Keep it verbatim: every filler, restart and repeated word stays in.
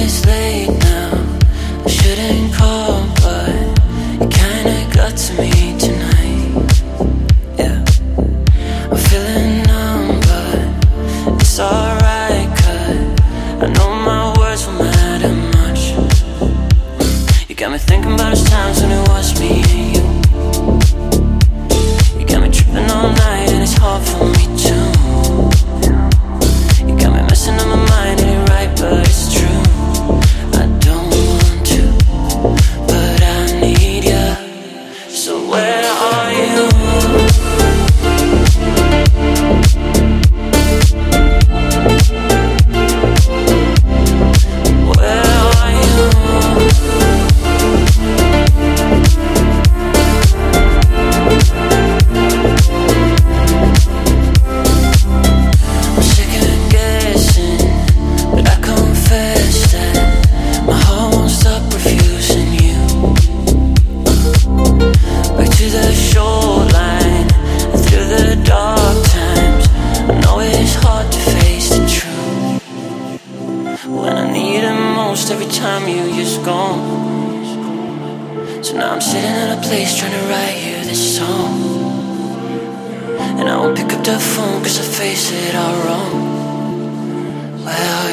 it's late now. I shouldn't call, but it kinda got to me tonight. Yeah, I'm feeling numb, but it's alright, 'cause I know my words won't matter much. You got me thinking about those times when it was me and you. You got me tripping all night and it's hard for me too. You got me messing up my mind, it ain't right, but it's true. I don't want to, but I need ya. So where are you? Where are you? I'm second guessing, but I confess that my heart won't stop refusing you. Back to the shoreline and through the dark times. I know it's hard to face the truth. When I need it most, every time you just gone. So now I'm sitting in a place trying to write you this song. And I won't pick up the phone 'cause I face it all wrong. Well,